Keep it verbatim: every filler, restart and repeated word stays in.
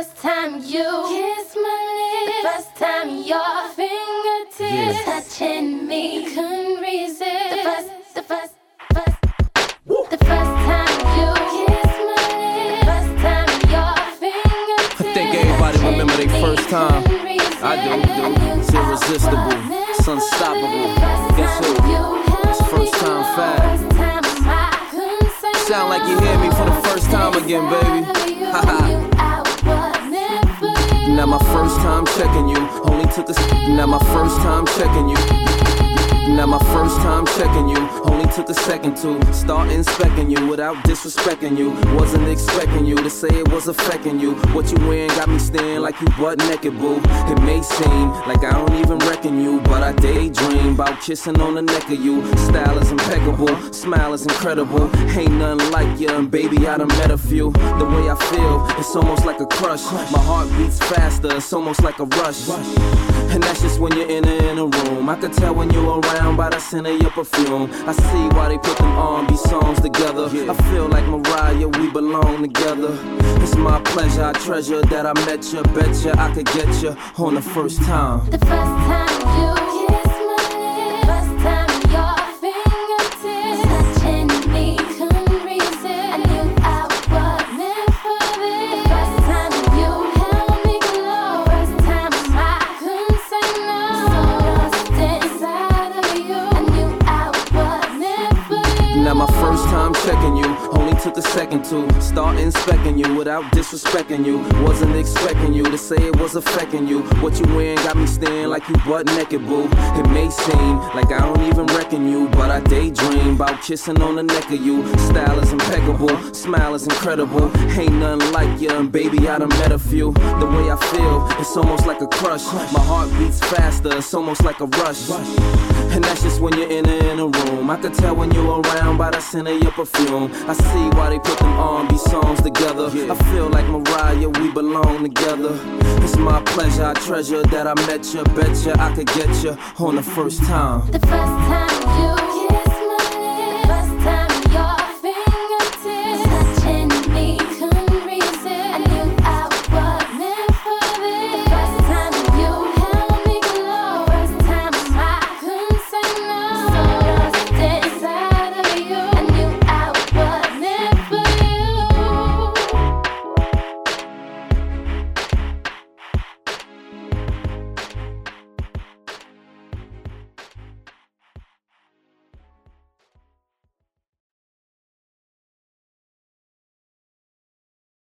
first time you kissed my lips, the first time your fingertips yeah. touching me, couldn't resist. The first, the first, first, Woo. the first time you kissed my lips, the first time your fingertips. I think everybody remember their first time. I do, do. It's irresistible, it's unstoppable. Guess who? It's first time fast. Sound like you hear me for the first time again, baby. Haha. Now my first time checking you. Only took a s- Now my first time checking you. Now my first time checking you. Only took a second to start inspecting you without disrespecting you. Wasn't expecting you to say it was affecting you. What you wearing got me staring like you butt naked, boo. It may seem like I don't even reckon you, but I daydream about kissing on the neck of you. Style is impeccable, smile is incredible. Ain't nothing like you, and baby I done met a few. The way I feel, it's almost like a crush. My heart beats faster, it's almost like a rush. And that's just when you're in a, in a room. I could tell when you're around by the scent of your perfume. I see why they put them R and B songs together. I feel like Mariah, we belong together. It's my pleasure, I treasure that I met you. Betcha I could get you on the first time. The first time you kissed my lips, the first time your fingertips touching me, couldn't resist. I knew I was meant for this. The first time you held me close, the first time I couldn't say no. So lost inside of you, I knew I was meant for this. Now my first time checking you. Only took a second to start inspecting you without disrespecting you. Wasn't expecting you to say it was affecting you. What you wearing got me staring like you butt naked, boo. It may seem like I don't even reckon you, but I daydream about kissing on the neck of you. Style is impeccable, smile is incredible. Ain't nothing like you, and baby I done met a few. The way I feel, it's almost like a crush. My heart beats faster, it's almost like a rush. And that's just when you're in a, in a room. I could tell when you're around by the scent of your perfume. I see why they put them R and B songs together. I feel like Mariah, we belong together. It's my pleasure, I treasure that I met you. Betcha I could get you on the first time. The first time you